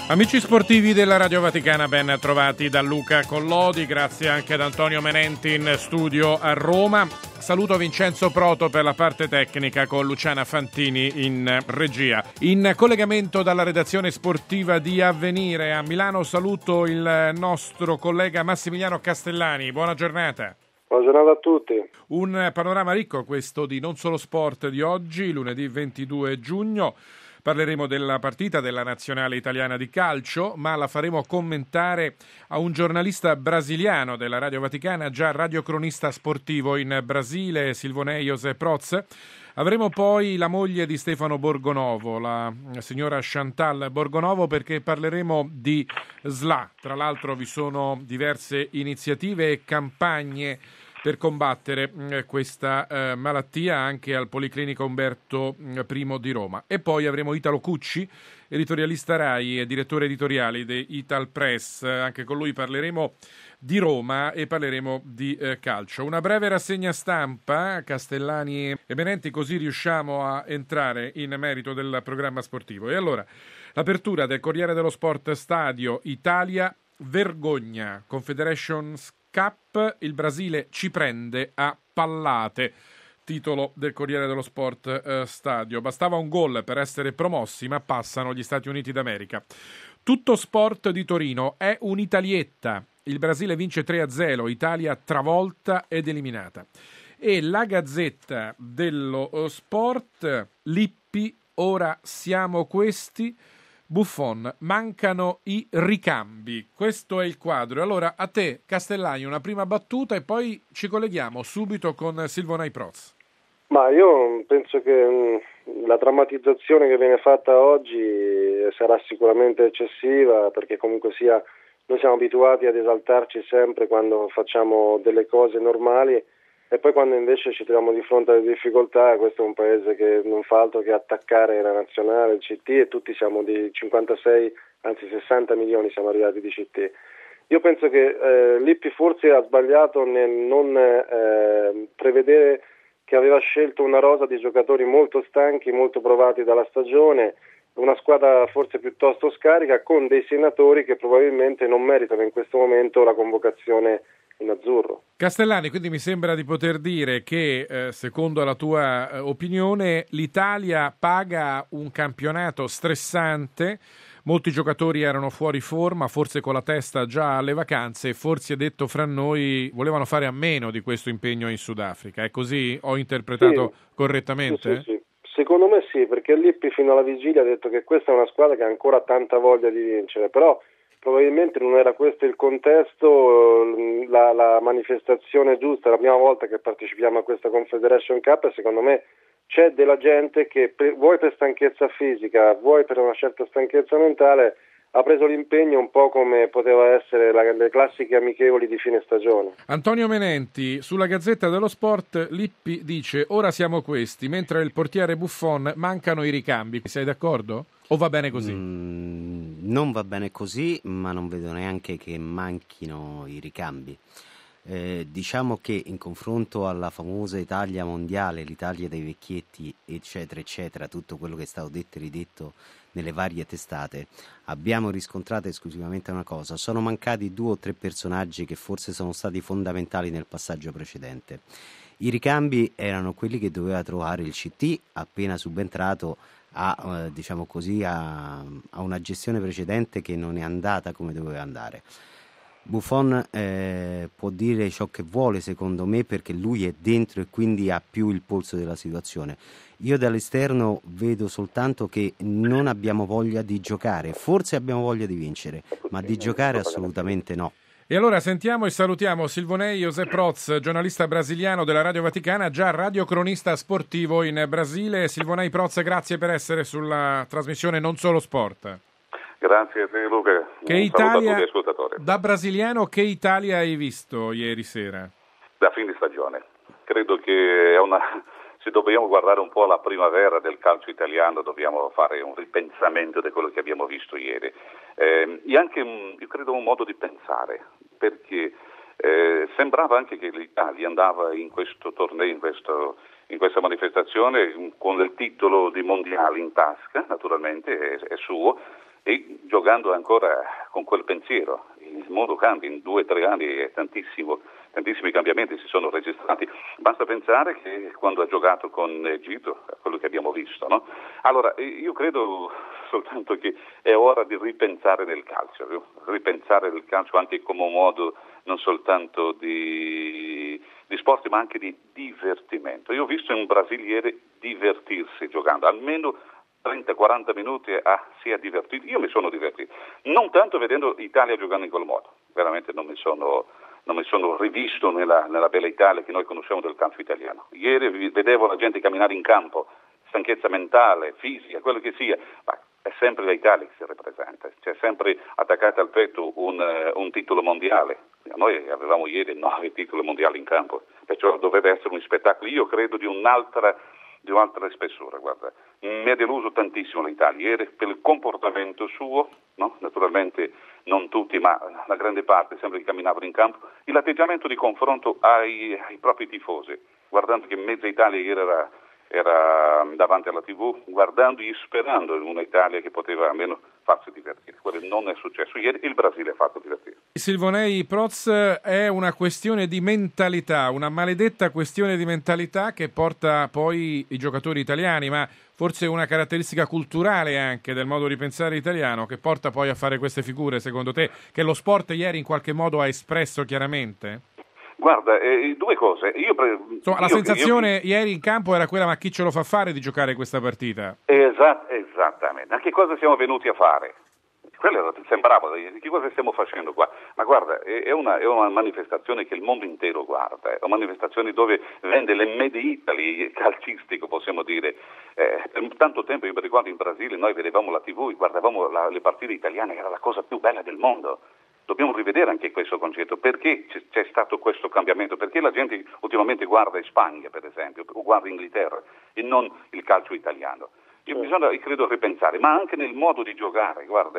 Amici sportivi della Radio Vaticana, ben trovati da Luca Collodi, grazie anche ad Antonio Menenti in studio a Roma. Saluto Vincenzo Proto per la parte tecnica con Luciana Fantini in regia. In collegamento dalla redazione sportiva di Avvenire a Milano saluto il nostro collega Massimiliano Castellani. Buona giornata. Buona giornata a tutti. Un panorama ricco questo di Non Solo Sport di oggi, lunedì 22 giugno. Parleremo della partita della nazionale italiana di calcio, ma la faremo commentare a un giornalista brasiliano della Radio Vaticana, già radiocronista sportivo in Brasile, Silvonei José Proz. Avremo poi la moglie di Stefano Borgonovo, la signora Chantal Borgonovo, perché parleremo di SLA. Tra l'altro vi sono diverse iniziative e campagne per combattere questa malattia anche al Policlinico Umberto I di Roma. E poi avremo Italo Cucci, editorialista Rai e direttore editoriale di Ital Press. Anche con lui parleremo di Roma e parleremo di calcio. Una breve rassegna stampa, Castellani e Menenti, così riusciamo a entrare in merito del programma sportivo. E allora, l'apertura del Corriere dello Sport Stadio Italia, vergogna, Confederations Cup, il Brasile ci prende a pallate, titolo del Corriere dello Sport Stadio. Bastava un gol per essere promossi, ma passano gli Stati Uniti d'America. Tutto Sport di Torino è un'italietta. Il Brasile vince 3-0, Italia travolta ed eliminata. E la Gazzetta dello Sport, Lippi, ora siamo questi. Buffon, mancano i ricambi. Questo è il quadro. Allora, a te, Castellani, una prima battuta e poi ci colleghiamo subito con Silvonei Proz. Ma io penso che la drammatizzazione che viene fatta oggi sarà sicuramente eccessiva, perché comunque sia noi siamo abituati ad esaltarci sempre quando facciamo delle cose normali e poi quando invece ci troviamo di fronte alle difficoltà. Questo è un paese che non fa altro che attaccare la nazionale, il CT, e tutti siamo di 56, anzi 60 milioni siamo arrivati di CT. Io penso che Lippi forse ha sbagliato nel non prevedere che aveva scelto una rosa di giocatori molto stanchi, molto provati dalla stagione, una squadra forse piuttosto scarica, con dei senatori che probabilmente non meritano in questo momento la convocazione in azzurro. Castellani, quindi mi sembra di poter dire che, secondo la tua opinione, l'Italia paga un campionato stressante, molti giocatori erano fuori forma, forse con la testa già alle vacanze, e forse, detto fra noi, volevano fare a meno di questo impegno in Sudafrica. È così? Ho interpretato correttamente? Sì. Secondo me sì, perché Lippi fino alla vigilia ha detto che questa è una squadra che ha ancora tanta voglia di vincere, però probabilmente non era questo il contesto, la manifestazione giusta. La prima volta che partecipiamo a questa Confederation Cup e secondo me c'è della gente che vuoi per stanchezza fisica, vuoi per una certa stanchezza mentale, ha preso l'impegno un po' come poteva essere le classiche amichevoli di fine stagione. Antonio Menenti, sulla Gazzetta dello Sport, Lippi dice ora siamo questi, mentre il portiere Buffon mancano i ricambi. Sei d'accordo? O va bene così? Non va bene così, ma non vedo neanche che manchino i ricambi. Diciamo che in confronto alla famosa Italia mondiale, l'Italia dei vecchietti, eccetera, eccetera, tutto quello che è stato detto e ridetto nelle varie testate, abbiamo riscontrato esclusivamente una cosa: sono mancati 2 o 3 personaggi che forse sono stati fondamentali nel passaggio precedente. I ricambi erano quelli che doveva trovare il CT appena subentrato a una gestione precedente che non è andata come doveva andare. Buffon può dire ciò che vuole, secondo me, perché lui è dentro e quindi ha più il polso della situazione. Io dall'esterno vedo soltanto che non abbiamo voglia di giocare, forse abbiamo voglia di vincere, ma di giocare assolutamente no. E allora sentiamo e salutiamo Silvonei José Proz, giornalista brasiliano della Radio Vaticana, già radiocronista sportivo in Brasile. Silvonei Proz, grazie per essere sulla trasmissione Non Solo Sport. Grazie a te, Luca. Che Un Italia, saluto a tutti gli ascoltatori. Da brasiliano, che Italia hai visto ieri sera? Da fin di stagione. Credo che è se dobbiamo guardare un po' alla primavera del calcio italiano, dobbiamo fare un ripensamento di quello che abbiamo visto ieri. E anche, io credo, un modo di pensare, perché sembrava anche che l'Italia andava in questo torneo, in questa manifestazione con il titolo di mondiale in tasca, naturalmente è suo, e giocando ancora con quel pensiero. Il mondo cambia, in 2 o 3 anni è tantissimi cambiamenti si sono registrati. Basta pensare che quando ha giocato con Egitto, quello che abbiamo visto, no? Allora, io credo soltanto che è ora di ripensare nel calcio anche come un modo non soltanto di sport ma anche di divertimento. Io ho visto un brasiliere divertirsi giocando, almeno 30-40 minuti si è divertito. Io mi sono divertito, non tanto vedendo l'Italia giocando in quel modo, veramente non mi sono rivisto nella bella Italia che noi conosciamo del calcio italiano. Ieri vedevo la gente camminare in campo, stanchezza mentale, fisica, quello che sia, ma è sempre l'Italia che si rappresenta, c'è sempre attaccato al petto un titolo mondiale. Noi avevamo ieri 9 titoli mondiali in campo, perciò dovrebbe essere un spettacolo, io credo di un'altra spessore, guarda. Mi ha deluso tantissimo l'Italia ieri per il comportamento suo, no? Naturalmente non tutti, ma la grande parte sempre che camminavano in campo, l'atteggiamento di confronto ai propri tifosi, guardando che mezza Italia ieri era davanti alla TV, guardando e sperando in un'Italia che poteva almeno farsi divertire. Quello non è successo ieri, il Brasile ha fatto divertire. Silvonei, Proz, è una questione di mentalità, una maledetta questione di mentalità che porta poi i giocatori italiani, ma forse una caratteristica culturale anche del modo di pensare italiano che porta poi a fare queste figure, secondo te, che lo sport ieri in qualche modo ha espresso chiaramente? Guarda, 2 cose. La sensazione ieri in campo era quella, ma chi ce lo fa fare di giocare questa partita? Esattamente. Ma che cosa siamo venuti a fare? Quello sembrava, che cosa stiamo facendo qua? Ma guarda, è una manifestazione che il mondo intero guarda, è una manifestazione dove vende le made Italy calcistico, possiamo dire. Per tanto tempo, io mi ricordo in Brasile, noi vedevamo la TV, guardavamo le partite italiane, era la cosa più bella del mondo. Dobbiamo rivedere anche questo concetto, perché c'è stato questo cambiamento, perché la gente ultimamente guarda in Spagna, per esempio, o guarda Inghilterra e non il calcio italiano. Bisogna, credo, ripensare, ma anche nel modo di giocare. Guarda,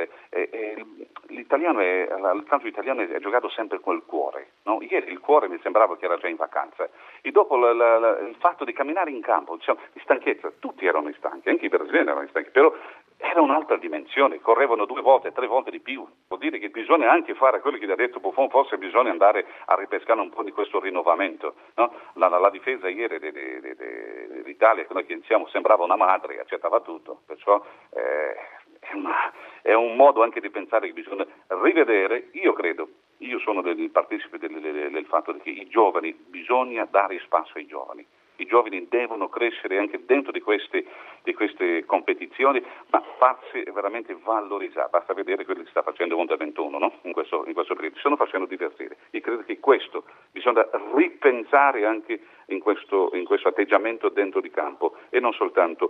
il calcio italiano è giocato sempre col cuore, no? Ieri il cuore mi sembrava che era già in vacanza, e dopo il fatto di camminare in campo, diciamo, di stanchezza, tutti erano stanchi, anche i brasiliani erano stanchi, però era un'altra dimensione, correvano 2 volte, 3 volte di più. Vuol dire che bisogna anche fare quello che ha detto Buffon, forse bisogna andare a ripescare un po' di questo rinnovamento, no? La difesa ieri dell'Italia, che noi pensiamo, sembrava una madre, accettava tutto, perciò è un modo anche di pensare che bisogna rivedere. Io sono del partecipe del fatto che i giovani, bisogna dare spazio ai giovani. I giovani devono crescere anche dentro di queste competizioni, ma farsi veramente valorizzare. Basta vedere quello che sta facendo Under 21, no? in questo periodo. Si stanno facendo divertire. Io credo che questo bisogna ripensare anche in questo atteggiamento dentro di campo e non soltanto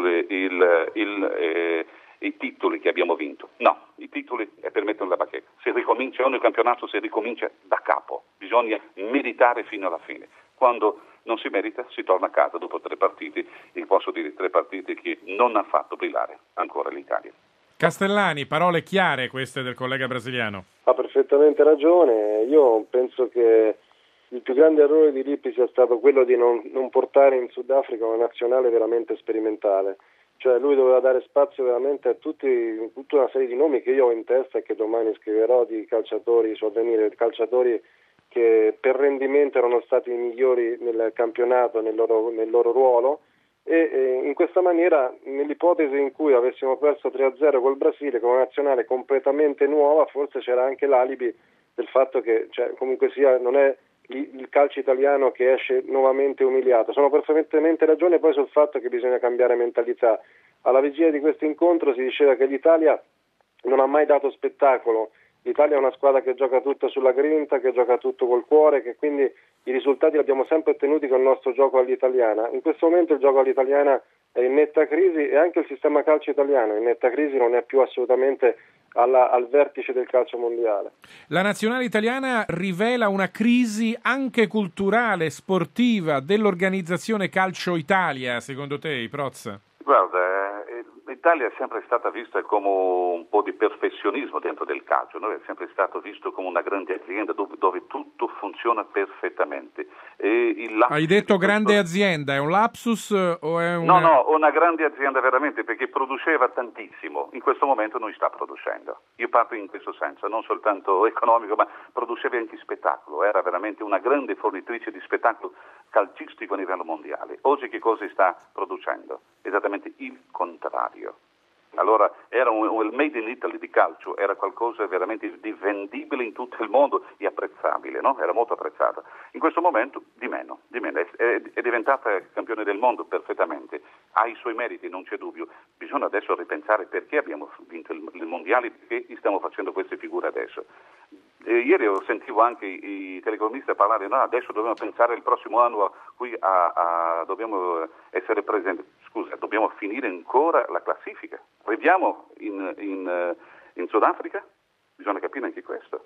i titoli che abbiamo vinto. No, i titoli è per mettere la bacchetta. Se ricomincia ogni campionato, si ricomincia da capo. Bisogna meditare fino alla fine. Quando non si merita, si torna a casa dopo 3 partite, e posso dire 3 partite che non ha fatto brillare ancora l'Italia. Castellani, parole chiare queste del collega brasiliano. Ha perfettamente ragione. Io penso che il più grande errore di Lippi sia stato quello di non portare in Sudafrica una nazionale veramente sperimentale. Cioè lui doveva dare spazio veramente a tutta una serie di nomi che io ho in testa e che domani scriverò, di calciatori su Avvenire, calciatori che per rendimento erano stati i migliori nel campionato, nel loro ruolo, e in questa maniera, nell'ipotesi in cui avessimo perso 3-0 col Brasile con una nazionale completamente nuova, forse c'era anche l'alibi del fatto che, cioè, comunque sia, non è il calcio italiano che esce nuovamente umiliato. Sono perfettamente ragione poi sul fatto che bisogna cambiare mentalità. Alla vigilia di questo incontro si diceva che l'Italia non ha mai dato spettacolo. L'Italia è una squadra che gioca tutto sulla grinta, che gioca tutto col cuore, che quindi i risultati li abbiamo sempre ottenuti con il nostro gioco all'italiana. In questo momento il gioco all'italiana è in netta crisi e anche il sistema calcio italiano è in netta crisi, non è più assolutamente al vertice del calcio mondiale. La nazionale italiana rivela una crisi anche culturale, sportiva, dell'organizzazione Calcio Italia, secondo te, Proz? Guarda, l'Italia è sempre stata vista come un po' di perfezionismo dentro del calcio, no? È sempre stato visto come una grande azienda dove tutto funziona perfettamente. Hai detto grande azienda, è un lapsus o è una... No, una grande azienda veramente, perché produceva tantissimo, in questo momento non sta producendo. Io parlo in questo senso, non soltanto economico, ma produceva anche spettacolo, era veramente una grande fornitrice di spettacolo calcistico a livello mondiale. Oggi che cosa sta producendo? Esattamente il contrario. Allora era il made in Italy di calcio, era qualcosa veramente di vendibile in tutto il mondo e apprezzabile, no? Era molto apprezzata. In questo momento di meno. È diventata campione del mondo perfettamente, ha i suoi meriti, non c'è dubbio. Bisogna adesso ripensare perché abbiamo vinto il mondiale, perché stiamo facendo queste figure adesso. Ieri sentivo anche i telecronisti parlare, no, adesso dobbiamo pensare il prossimo anno qui dobbiamo essere presenti. Scusa, dobbiamo finire ancora la classifica. Arriviamo in Sudafrica? Bisogna capire anche questo.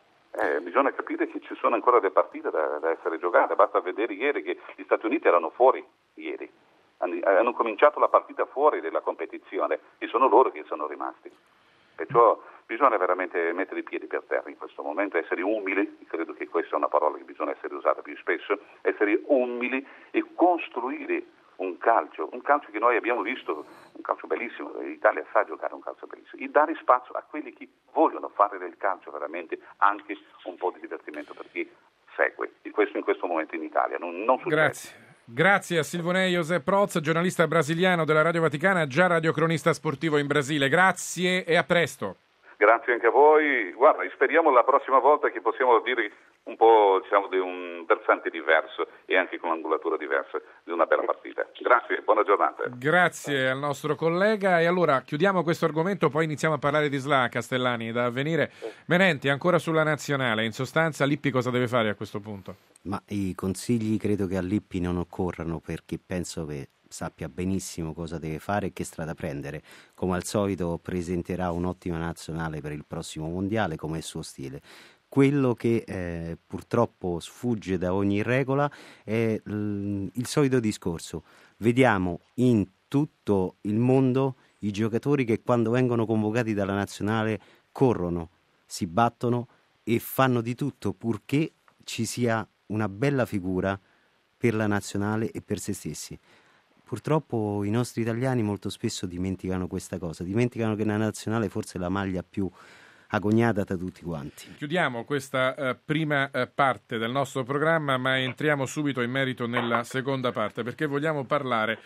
Bisogna capire che ci sono ancora delle partite da essere giocate. Basta vedere ieri che gli Stati Uniti erano fuori ieri. Hanno cominciato la partita fuori della competizione e sono loro che sono rimasti. Perciò bisogna veramente mettere i piedi per terra in questo momento, essere umili, credo che questa è una parola che bisogna essere usata più spesso, essere umili e costruire un calcio che noi abbiamo visto, un calcio bellissimo, l'Italia sa giocare un calcio bellissimo, e dare spazio a quelli che vogliono fare del calcio veramente anche un po' di divertimento per chi segue, e questo in questo momento in Italia non succede. Grazie a Silvonei José Proz, giornalista brasiliano della Radio Vaticana, già radiocronista sportivo in Brasile. Grazie e a presto. Grazie anche a voi. Guarda, speriamo la prossima volta che possiamo dire un po', diciamo, di un versante diverso e anche con un'angolatura diversa di una bella partita. Grazie, buona giornata. Grazie al nostro collega. E allora chiudiamo questo argomento, poi iniziamo a parlare di SLA, Castellani, da Avvenire. Menenti, ancora sulla nazionale. In sostanza, Lippi cosa deve fare a questo punto? Ma i consigli credo che a Lippi non occorrano, perché penso che sappia benissimo cosa deve fare e che strada prendere. Come al solito presenterà un'ottima nazionale per il prossimo mondiale, come è il suo stile. Quello che purtroppo sfugge da ogni regola è il solito discorso. Vediamo in tutto il mondo i giocatori che quando vengono convocati dalla nazionale corrono, si battono e fanno di tutto purché ci sia una bella figura per la nazionale e per se stessi. Purtroppo i nostri italiani molto spesso dimenticano questa cosa, dimenticano che la nazionale forse è la maglia più agognata da tutti quanti. Chiudiamo questa prima parte del nostro programma, ma entriamo subito in merito nella seconda parte, perché vogliamo parlare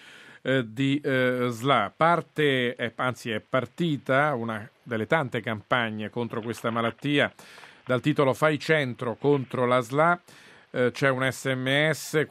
di SLA. È partita una delle tante campagne contro questa malattia dal titolo Fai centro contro la SLA. C'è un SMS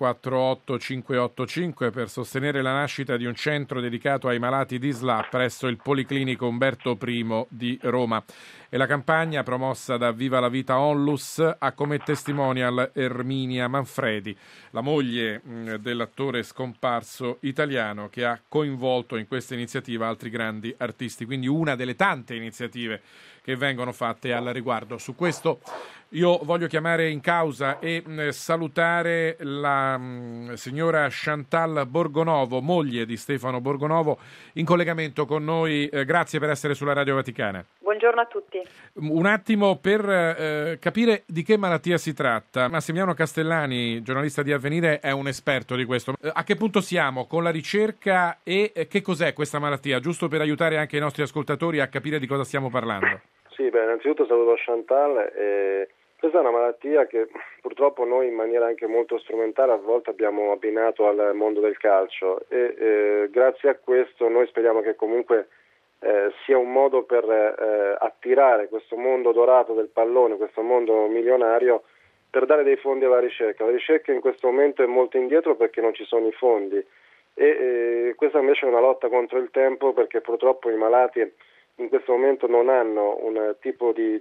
48585 per sostenere la nascita di un centro dedicato ai malati di SLA presso il Policlinico Umberto I di Roma. E la campagna, promossa da Viva la Vita Onlus, ha come testimonial Erminia Manfredi, la moglie dell'attore scomparso italiano, che ha coinvolto in questa iniziativa altri grandi artisti. Quindi una delle tante iniziative che vengono fatte al riguardo. Su questo io voglio chiamare in causa e salutare la signora Chantal Borgonovo, moglie di Stefano Borgonovo, in collegamento con noi. Grazie per essere sulla Radio Vaticana. Buongiorno a tutti. Un attimo per capire di che malattia si tratta. Massimiliano Castellani, giornalista di Avvenire, è un esperto di questo. A che punto siamo con la ricerca e che cos'è questa malattia? Giusto per aiutare anche i nostri ascoltatori a capire di cosa stiamo parlando. Sì, innanzitutto saluto Chantal. Questa è una malattia che purtroppo noi in maniera anche molto strumentale a volte abbiamo abbinato al mondo del calcio e grazie a questo noi speriamo che comunque sia un modo per attirare questo mondo dorato del pallone, questo mondo milionario, per dare dei fondi alla ricerca. La ricerca in questo momento è molto indietro perché non ci sono i fondi e questa invece è una lotta contro il tempo, perché purtroppo i malati in questo momento non hanno un tipo di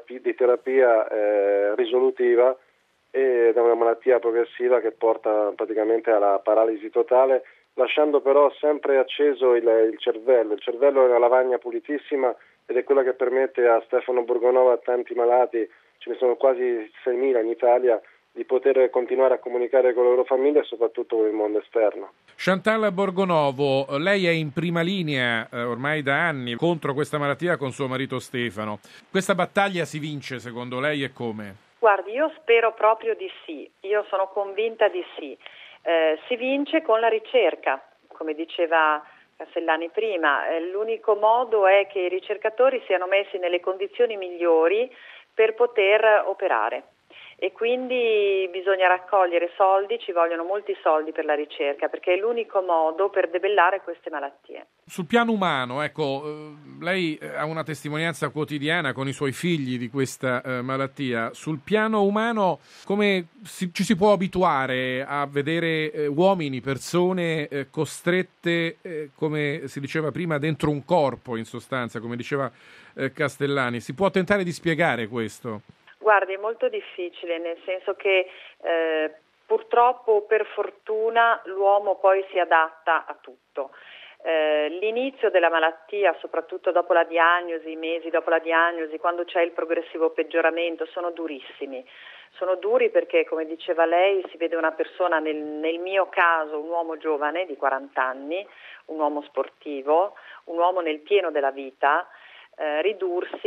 terapia risolutiva ed è una malattia progressiva che porta praticamente alla paralisi totale, lasciando però sempre acceso il cervello. Il cervello è una lavagna pulitissima ed è quella che permette a Stefano Borgonovo, a tanti malati, ce ne sono quasi 6.000 in Italia, di poter continuare a comunicare con le loro famiglie e soprattutto con il mondo esterno. Chantal Borgonovo, lei è in prima linea ormai da anni contro questa malattia con suo marito Stefano. Questa battaglia si vince secondo lei e come? Guardi, io spero proprio di sì, io sono convinta di sì. Si vince con la ricerca, come diceva Castellani prima. L'unico modo è che i ricercatori siano messi nelle condizioni migliori per poter operare. E quindi bisogna raccogliere soldi, ci vogliono molti soldi per la ricerca, perché è l'unico modo per debellare queste malattie. Sul piano umano, ecco, lei ha una testimonianza quotidiana con i suoi figli di questa malattia. Sul piano umano, come ci si può abituare a vedere uomini, persone costrette, come si diceva prima, dentro un corpo, in sostanza, come diceva Castellani? Si può tentare di spiegare questo? Guardi, è molto difficile, nel senso che purtroppo o per fortuna l'uomo poi si adatta a tutto. L'inizio della malattia, soprattutto dopo la diagnosi, i mesi dopo la diagnosi, quando c'è il progressivo peggioramento, sono durissimi. Sono duri perché, come diceva lei, si vede una persona, nel mio caso un uomo giovane di 40 anni, un uomo sportivo, un uomo nel pieno della vita, ridursi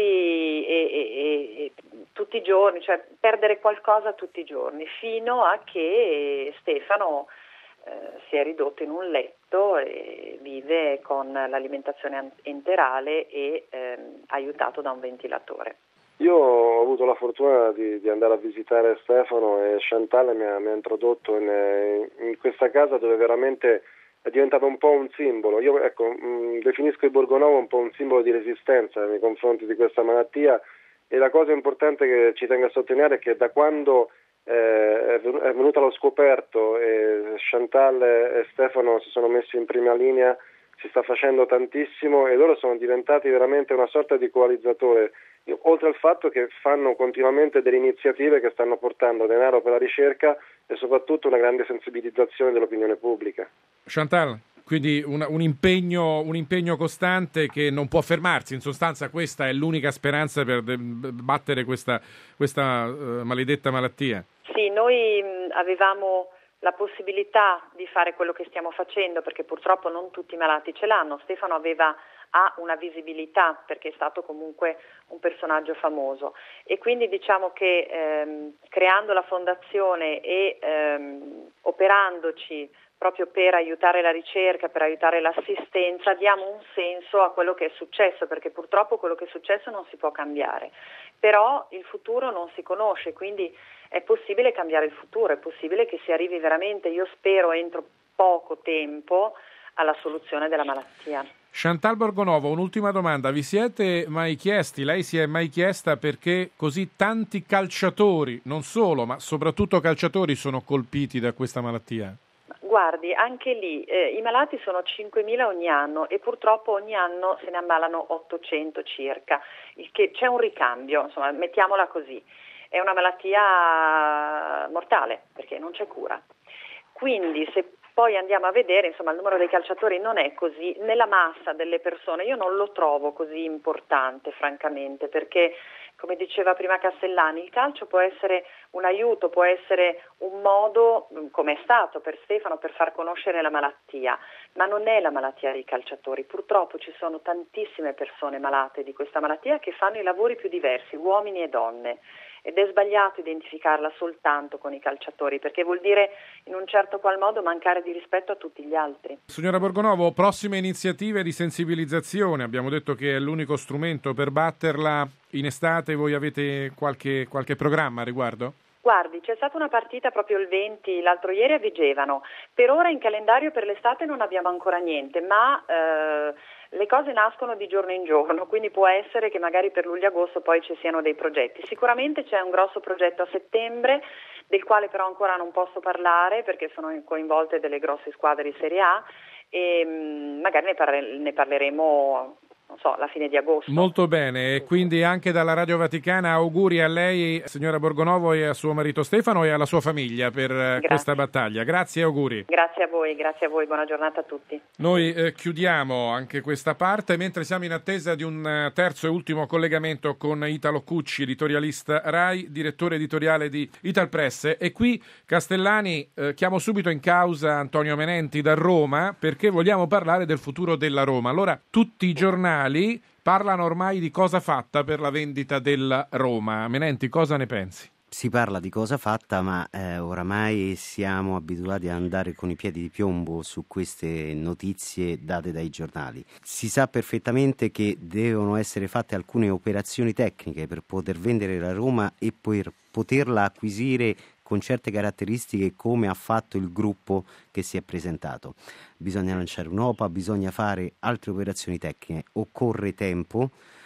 e tutti i giorni, cioè perdere qualcosa tutti i giorni, fino a che Stefano si è ridotto in un letto e vive con l'alimentazione enterale e aiutato da un ventilatore. Io ho avuto la fortuna di andare a visitare Stefano e Chantal mi ha introdotto in questa casa dove veramente è diventato un po' un simbolo. Io definisco il Borgonovo un po' un simbolo di resistenza nei confronti di questa malattia, e la cosa importante che ci tengo a sottolineare è che da quando è venuto allo scoperto e Chantal e Stefano si sono messi in prima linea, si sta facendo tantissimo e loro sono diventati veramente una sorta di coalizzatore, oltre al fatto che fanno continuamente delle iniziative che stanno portando denaro per la ricerca e soprattutto una grande sensibilizzazione dell'opinione pubblica. Chantal, quindi un impegno costante che non può fermarsi, in sostanza questa è l'unica speranza per battere questa maledetta malattia. Sì, noi avevamo la possibilità di fare quello che stiamo facendo, perché purtroppo non tutti i malati ce l'hanno. Stefano ha una visibilità perché è stato comunque un personaggio famoso, e quindi diciamo che creando la fondazione e operandoci proprio per aiutare la ricerca, per aiutare l'assistenza, diamo un senso a quello che è successo, perché purtroppo quello che è successo non si può cambiare, però il futuro non si conosce, quindi è possibile cambiare il futuro, è possibile che si arrivi veramente, io spero entro poco tempo, alla soluzione della malattia. Chantal Borgonovo, un'ultima domanda, vi siete mai chiesti, lei si è mai chiesta perché così tanti calciatori, non solo, ma soprattutto calciatori sono colpiti da questa malattia? Guardi, anche lì i malati sono 5.000 ogni anno e purtroppo ogni anno se ne ammalano 800 circa, c'è un ricambio, insomma, mettiamola così, è una malattia mortale perché non c'è cura. Quindi se poi andiamo a vedere, insomma, il numero dei calciatori non è così, nella massa delle persone io non lo trovo così importante francamente, perché come diceva prima Castellani, il calcio può essere un aiuto, può essere un modo, come è stato per Stefano, per far conoscere la malattia, ma non è la malattia dei calciatori. Purtroppo ci sono tantissime persone malate di questa malattia che fanno i lavori più diversi, uomini e donne, ed è sbagliato identificarla soltanto con i calciatori, perché vuol dire in un certo qual modo mancare di rispetto a tutti gli altri. Signora Borgonovo, prossime iniziative di sensibilizzazione, abbiamo detto che è l'unico strumento per batterla in estate, voi avete qualche programma a riguardo? Guardi, c'è stata una partita proprio il 20, l'altro ieri a Vigevano, per ora in calendario per l'estate non abbiamo ancora niente, ma le cose nascono di giorno in giorno, quindi può essere che magari per luglio-agosto poi ci siano dei progetti. Sicuramente c'è un grosso progetto a settembre, del quale però ancora non posso parlare perché sono coinvolte delle grosse squadre di Serie A e magari ne parleremo non so, la fine di agosto. Molto bene, e quindi anche dalla Radio Vaticana auguri a lei, signora Borgonovo, e a suo marito Stefano e alla sua famiglia per questa battaglia. Grazie e auguri. Grazie a voi, buona giornata a tutti. Noi chiudiamo anche questa parte mentre siamo in attesa di un terzo e ultimo collegamento con Italo Cucci, editorialista RAI, direttore editoriale di Italpress. E qui, Castellani, chiamo subito in causa Antonio Menenti da Roma perché vogliamo parlare del futuro della Roma. Allora, tutti i giornali parlano ormai di cosa fatta per la vendita della Roma. Menenti, cosa ne pensi? Si parla di cosa fatta, ma oramai siamo abituati ad andare con i piedi di piombo su queste notizie date dai giornali. Si sa perfettamente che devono essere fatte alcune operazioni tecniche per poter vendere la Roma e per poterla acquisire con certe caratteristiche come ha fatto il gruppo che si è presentato. Bisogna lanciare un'OPA, bisogna fare altre operazioni tecniche, occorre tempo.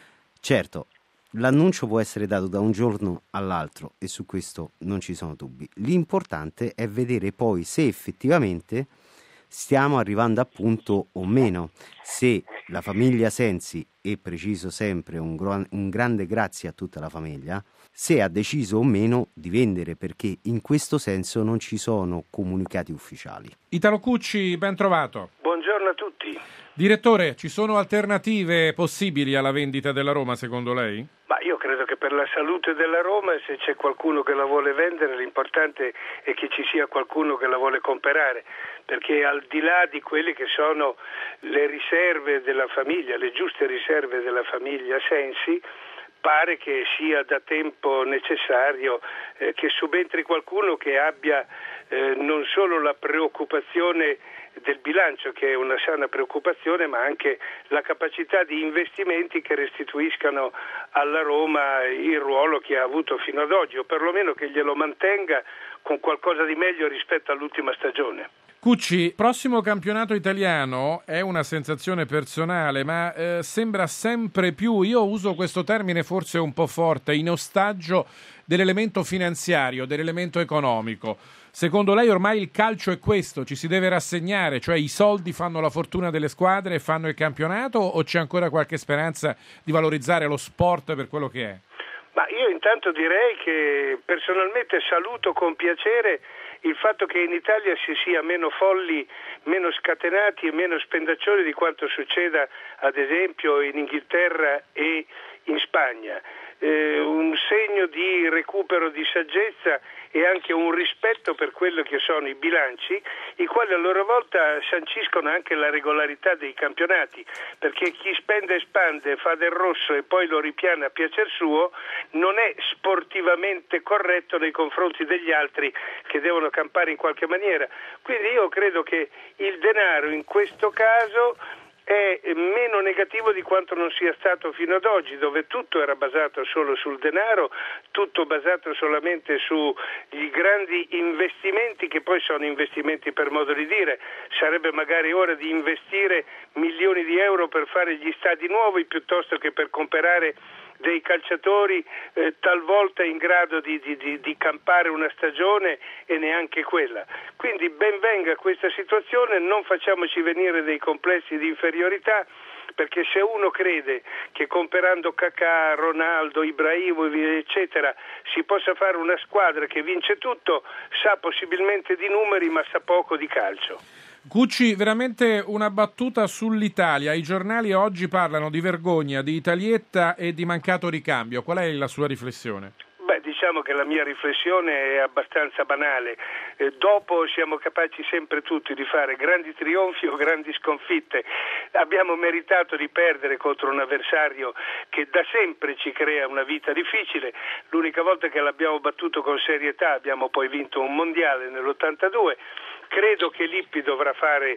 Certo, l'annuncio può essere dato da un giorno all'altro e su questo non ci sono dubbi. L'importante è vedere poi se effettivamente stiamo arrivando a punto o meno, se la famiglia Sensi, e preciso sempre un grande grazie a tutta la famiglia, se ha deciso o meno di vendere, perché in questo senso non ci sono comunicati ufficiali. Italo Cucci, ben trovato. Buongiorno a tutti. Direttore, ci sono alternative possibili alla vendita della Roma secondo lei? Ma io credo che per la salute della Roma, se c'è qualcuno che la vuole vendere, l'importante è che ci sia qualcuno che la vuole comprare, perché al di là di quelle che sono le riserve della famiglia, le giuste riserve della famiglia Sensi, pare che sia da tempo necessario che subentri qualcuno che abbia non solo la preoccupazione del bilancio, che è una sana preoccupazione, ma anche la capacità di investimenti che restituiscano alla Roma il ruolo che ha avuto fino ad oggi, o perlomeno che glielo mantenga con qualcosa di meglio rispetto all'ultima stagione. Cucci, prossimo campionato italiano è una sensazione personale, ma sembra sempre più, io uso questo termine forse un po' forte, in ostaggio dell'elemento finanziario, dell'elemento economico. Secondo lei ormai il calcio è questo, ci si deve rassegnare, cioè i soldi fanno la fortuna delle squadre e fanno il campionato, o c'è ancora qualche speranza di valorizzare lo sport per quello che è? Ma io intanto direi che personalmente saluto con piacere il fatto che in Italia si sia meno folli, meno scatenati e meno spendaccioni di quanto succeda ad esempio in Inghilterra e in Spagna. Un segno di recupero di saggezza e anche un rispetto per quello che sono i bilanci, i quali a loro volta sanciscono anche la regolarità dei campionati, perché chi spende e spande, fa del rosso e poi lo ripiana a piacer suo, non è sportivamente corretto nei confronti degli altri che devono campare in qualche maniera. Quindi io credo che il denaro in questo caso è meno negativo di quanto non sia stato fino ad oggi, dove tutto era basato solo sul denaro, tutto basato solamente sugli grandi investimenti, che poi sono investimenti per modo di dire. Sarebbe magari ora di investire milioni di euro per fare gli stadi nuovi piuttosto che per comprare dei calciatori talvolta in grado di campare una stagione e neanche quella. Quindi ben venga questa situazione, non facciamoci venire dei complessi di inferiorità, perché se uno crede che comprando Kakà, Ronaldo, Ibrahimovic eccetera si possa fare una squadra che vince tutto, sa possibilmente di numeri ma sa poco di calcio. Cucci, veramente una battuta sull'Italia. I giornali oggi parlano di vergogna, di Italietta e di mancato ricambio. Qual è la sua riflessione? Beh, diciamo che la mia riflessione è abbastanza banale. Dopo siamo capaci sempre tutti di fare grandi trionfi o grandi sconfitte. Abbiamo meritato di perdere contro un avversario che da sempre ci crea una vita difficile. L'unica volta che l'abbiamo battuto con serietà abbiamo poi vinto un mondiale nell'82. Credo che Lippi dovrà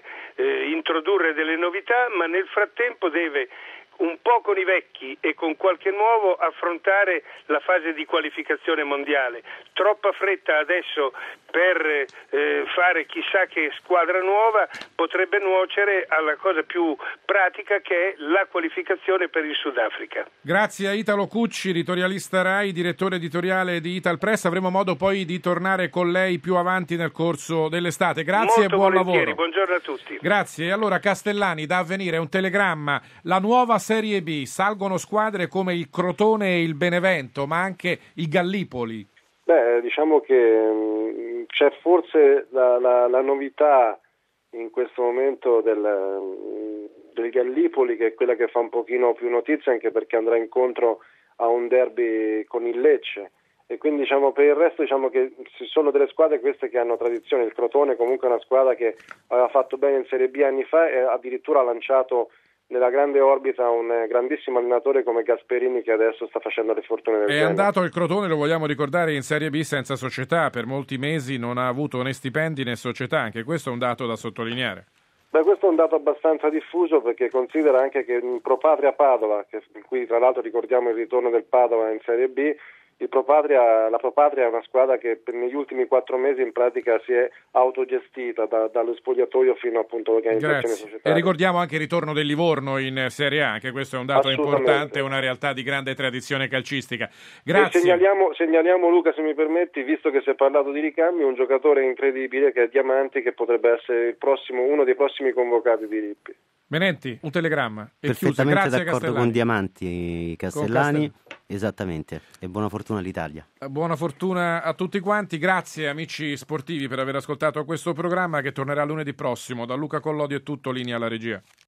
introdurre delle novità, ma nel frattempo deve un po' con i vecchi e con qualche nuovo affrontare la fase di qualificazione mondiale. Troppa fretta adesso per fare chissà che squadra nuova potrebbe nuocere alla cosa più pratica, che è la qualificazione per il Sudafrica. Grazie a Italo Cucci, editorialista RAI, direttore editoriale di Italpress. Avremo modo poi di tornare con lei più avanti nel corso dell'estate. Grazie Molto e buon volentieri. lavoro. Buongiorno a tutti. Grazie. E allora Castellani, da Avvenire un telegramma: la nuova Serie B salgono squadre come il Crotone e il Benevento, ma anche il Gallipoli. Diciamo che c'è forse la novità in questo momento del Gallipoli, che è quella che fa un pochino più notizia, anche perché andrà incontro a un derby con il Lecce, e quindi per il resto che ci sono delle squadre queste che hanno tradizione. Il Crotone comunque è una squadra che aveva fatto bene in Serie B anni fa e addirittura ha lanciato nella grande orbita un grandissimo allenatore come Gasperini, che adesso sta facendo le fortune del È Genoa. andato il Crotone, lo vogliamo ricordare, in Serie B senza società, per molti mesi non ha avuto né stipendi né società, anche questo è un dato da sottolineare. Questo è un dato abbastanza diffuso, perché considera anche che in Pro Patria Padova, in cui tra l'altro ricordiamo il ritorno del Padova in Serie B, la Pro Patria è una squadra che negli ultimi 4 mesi in pratica si è autogestita dallo spogliatoio fino appunto all'organizzazione societaria. E ricordiamo anche il ritorno del Livorno in Serie A, anche questo è un dato importante, una realtà di grande tradizione calcistica. Grazie. E segnaliamo, Luca, se mi permetti, visto che si è parlato di ricambi, un giocatore incredibile che è Diamanti, che potrebbe essere uno dei prossimi convocati di Lippi. Menenti, un telegramma. Perfettamente Grazie, d'accordo Castellani. con Diamanti, Castellani. Esattamente, e buona fortuna all'Italia. Buona fortuna a tutti quanti, grazie amici sportivi per aver ascoltato questo programma, che tornerà lunedì prossimo. Da Luca Collodi è tutto, linea alla regia.